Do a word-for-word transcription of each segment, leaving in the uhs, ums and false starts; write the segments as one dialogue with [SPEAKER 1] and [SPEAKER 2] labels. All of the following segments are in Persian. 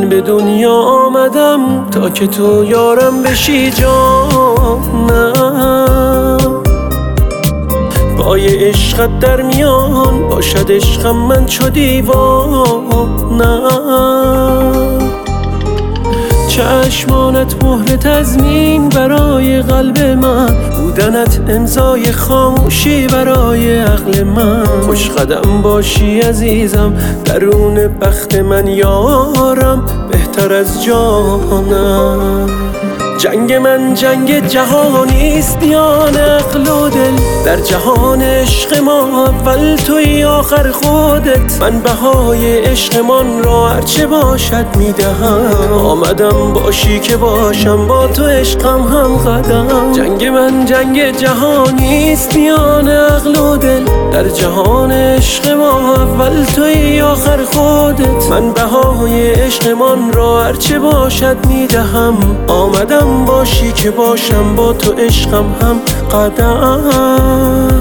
[SPEAKER 1] من به دنیا آمدم تا که تو یارم بشی جانم. پای عشقت در میان باشد عشقم من چو دیوانم. چشمانت مهر تضمین برای قلب من، بودنت امضای خاموشی برای عقل من. خوش قدم باشی عزیزم درون بخت من یارم، بهتر از جانم. جنگ من جنگ جهانیست میان عقل و دل، در جهان عشق ما اول توی آخر خودت. من بهای عشقمان را هرچه باشد میدهم، آمدم باشی که باشم با تو عشقم هم قدم. جنگ من جنگ جهانیست میان عقل و دل، در جهان عشق ما اول توی آخر خودت. من بهای عشقمان را هرچه باشد میدهم، آمدم باشی که باشم با تو عشقم هم قدم.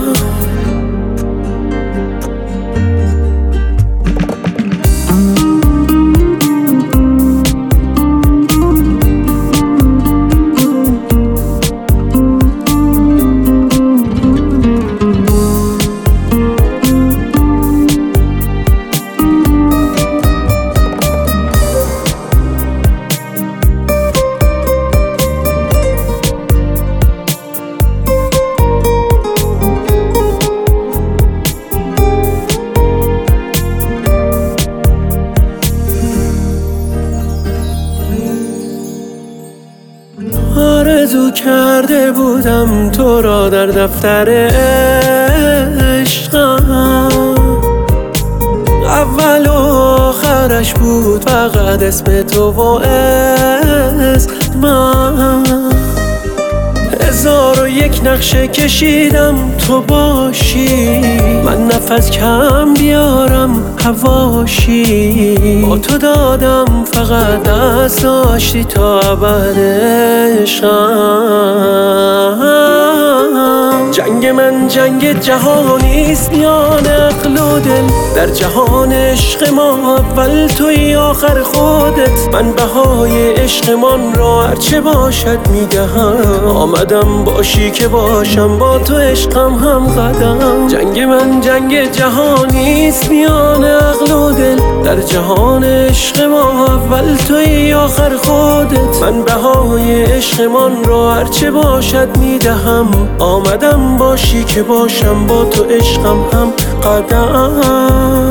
[SPEAKER 1] آرزو کرده بودم تو را در دفتر عشقم، اول و آخرش بود فقط اسم تو و اسمم. هزار و یک نقشه کشیدم تو باشی، من نفس کم بیارم هواشی. با تو دادم فقط دست داشتی تا ابد عشقم. جنگ من جنگ جهانیست میان عقل و دل، در جهان عشق ما اول توی آخر خودت. من بهای عشقمان را هرچه باشد میدهم، آمدم باشی که باشم با تو عشقم هم قدم. جنگ من جنگ جهانیست میان عقل و دل، در جهان عشق ما اول توی آخر خودت. من بهای عشقمان را هرچه باشد میدهم، آمدم باشی که باشم با تو عشقم هم قدم.